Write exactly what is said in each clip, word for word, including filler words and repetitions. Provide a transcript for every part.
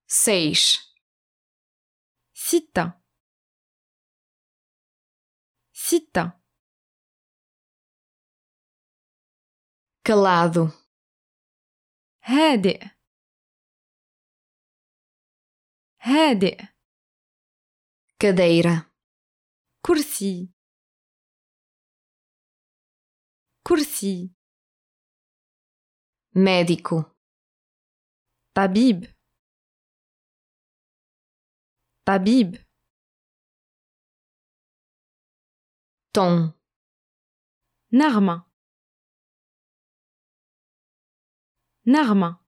seis, ستة ستة calado, هادئ هادئ cadeira, كرسي كرسي médico, طبيب طبيب tom, نغمة نغمة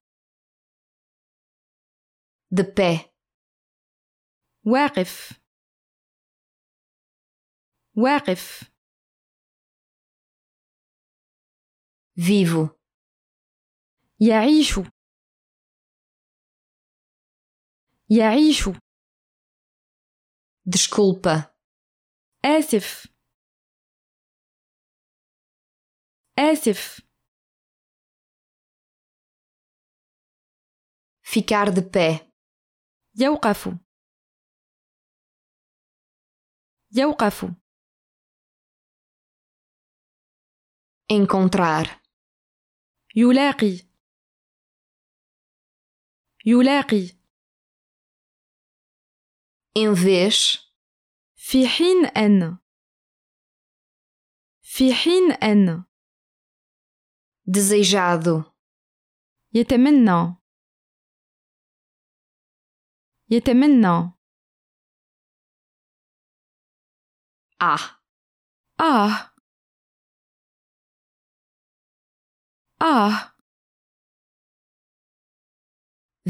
de pé, واقف واقف vivo, يعيش يعيش desculpa, آسف آسف ficar de pé, يوقف يوقف encontrar, يلاقي يلاقي em vez, في حين أن في حين أن desejado, يتمنى يتمنى ah, آه آه